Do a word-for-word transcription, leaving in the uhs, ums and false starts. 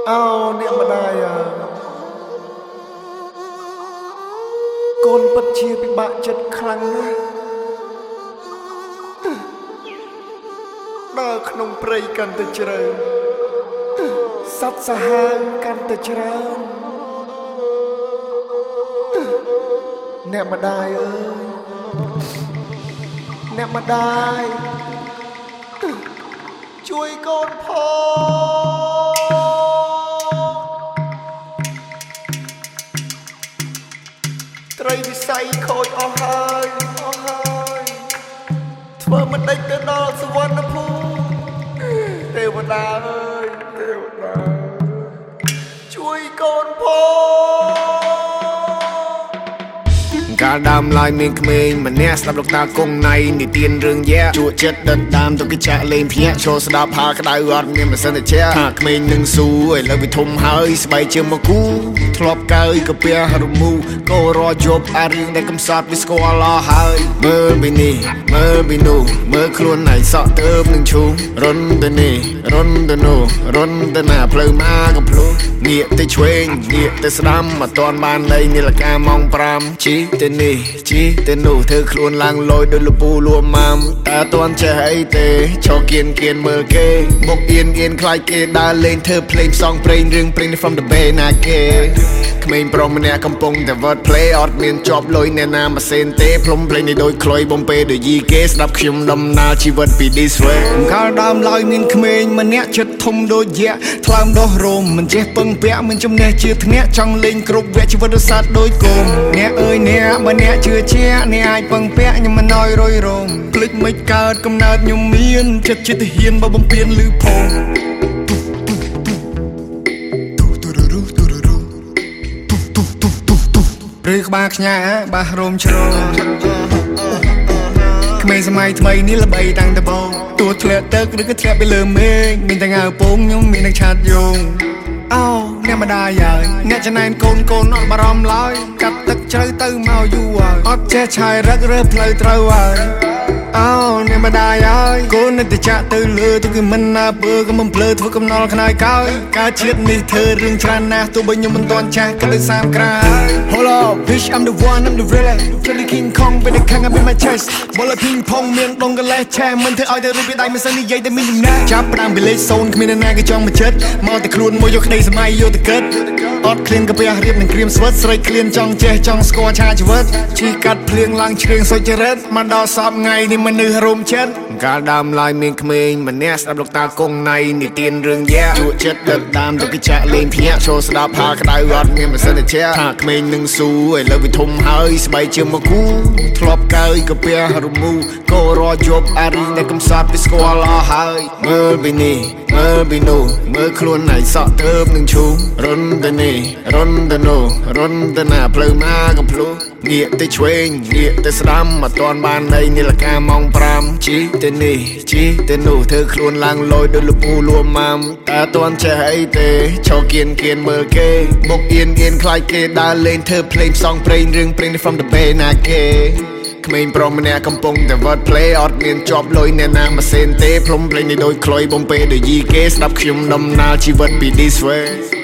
ao niệm mà đài à con bất chia bị bạn chật khăn đờ không prey cần từ trời sắt xa hàng cần từ trời niệm mà đài ơi niệm mà đàiជួយកូនផងត្រីវិស័យខូចអស់ហើយអស់ហើយធ្វើមិនដេចទៅដល់សុវណ្ណភូមិទេវតាអើយទេវតាជួយកូនផងកាលដើមឡើយមានក្មេងម្នាក់ស្ដាប់លោកតាគង់ណៃនិទានរឿងយៈជក់ចិត្តដិតដាមទៅគេចាក់លេងភ្ញាក់ចូលស្ដាប់ផាក្តៅអត់មានម៉ាសិនជាថាក្មេងនឹងស៊ូឥឡូវវាធំហើយស្បែកជាមកគូធ្លាប់កើយកាពះរមូក៏រយប់អារឿងដែលកំសត់វាស្គាល់អស់ហើយមើលពីនេះមើលពីនោះមើលខ្លួនណៃសក់ទៅនឹងឈូរុនទៅនេះរុនទៅនោះរុនទៅណាផ្លូវមកកំភ្លុះងាកទៅឆ្វេងងាកទៅស្ដាំមិនតាន់បានលេងនាឡិកាម៉ោងប្រាំជីទៅនេះជីទៅនោះធ្វើខ្លួនឡើងលយដូចលពូលួមម៉ាំតែអត់ទាន់ចេះអីទេឈរគៀនគៀនមើលគេមុខអៀនអៀនខ្លាចគេដើរលេងធ្វើភ្លេងផ្សងព្រេងរឿងព្រេង from the bay ណាគេក្មេងប្រុសម្នាក់កំពុងតែ word play អត់មានជាប់លុយអ្នកណាម៉ាស៊ីនទេផ្លុំភ្លេងនេះដូចខ្លុយបំពេដូចយីគេស្ដាប់ខ្ញុំដំណើរជីវិតពី this way កាលដើមឡើយមានក្មេងម្នាក់ចិត្តធំដូចយៈថ្លើមដោះរោមមិនចេះពឹងពាក់មិនចំណេះជាធ្នាក់ចង់លេងគ្រប់វគ្គជីវិតរសាទដូចគោមអ្នកអើយអ្នកបើអ្នកជឿជាក់អ្នកអាចពឹងពាក់ខ្ញុំមិនណយរយរោមភ្លេចមិនកើតកំណើតខ្ញុំមានចិត្តចិត្តហ៊ានបើបំពេញលឺផងឬក្បាលខ្ញាបាសរោមជ្រងក្មេងសម័យថ្មីនេះល្បីតាំងតបោទួធ្លាក់ទឹកឬក៏ធ្លាក់ពីលើមេឃមានតែងើពងខ្ញុំមានតែឆាតយងអោអ្នកម្ដាយហើយអ្នកចំណែនកូនកូនអត់បារម្ភឡើយកាត់ទឹកជ្រៅទៅមកយូរហើយអត់ចេះឆាយរឹករើផ្លូវត្រូវហើយអោអ្នកម្ដាយហើយកូននៅតែចាក់ទៅលើទៅគឺមិនណាពើក៏មិនភ្លើធ្វើកំណល់ខ្នើយកើយការជាតិនេះធ្វើរឿងច្រើនណាស់ទោះបីខ្ញុំមិនទាន់ចាស់ក៏ដូចសាមក្រាយ Hold up bitch I'm the one I'm the villain Freddy King Kong ពេលតែខាង up in my chest បលពីងផងមានដងកលេសឆែមិនធ្វើឲ្យតែរូបវាដៃមិនសិននិយាយតែមានចំណាចាប់ផ្ដើមពីលេខសូន្យគ្មានអ្នកណាគេចង់មកចិត្តមកតែខ្លួនមួយយកក្តីសម័យយកទៅគិតអត់ឃ្លានកាពះរៀបនឹងក្រៀមស្វិតស្រេចឃ្លានចង់ចេះចង់ស្គាល់ឆាជីវិតជីកាត់ភ្លៀងឡើងជ្រៀងសុចរិតមកដល់សពថ្ងៃនេះមនុស្សរោមចិត្តកាលដើមឡើយមានក្មេងម្នាក់ស្ដាប់លោកតាគង់ណៃនិទានរឿងយៈជក់ចិត្តដិតដាមទៅគេចាក់លេងភ្ញាក់ចូលស្ដាប់ផាក្តៅអត់មានម៉ាសិនជាថាក្មេងនឹងស៊ូឥឡូវវាធំហើយស្បែកជាមកគូធ្លាប់កើយកាពះរមូក៏រយប់អារឿងដែលកំសត់វាស្គាល់អស់ហើយមើលពីនេះមើលពីនោះមើលខ្លួនណៃសក់ទៅនឹងឈូរុនទៅនេះរុនទៅនោះរុនទៅណាផ្លូវមកកំភ្លុះងាកទៅឆ្វេងងាកទៅស្ដាំមិនតាន់បានលេងនាឡិកាម៉ោងប្រាំជីទៅនេះជីទៅនោះធ្វើខ្លួនឡើងលយដូចលពូលួមម៉ាំតែអត់ទាន់ចេះអីទេឈរគៀនគៀនមើលគេមុខអៀនអៀនខ្លាចគេដើរលេងធ្វើភ្លេងផ្សងព្រេងរឿងព្រេង from the bay ណាគេក្មេងប្រុសម្នាក់កំពុងតែ word play អត់មានជាប់លុយអ្នកណាម៉ាស៊ីនទេផ្លុំភ្លេងនេះដូចខ្លុយបំពេដូចយីគេស្ដាប់ខ្ញុំដំណើរជីវិតពី this way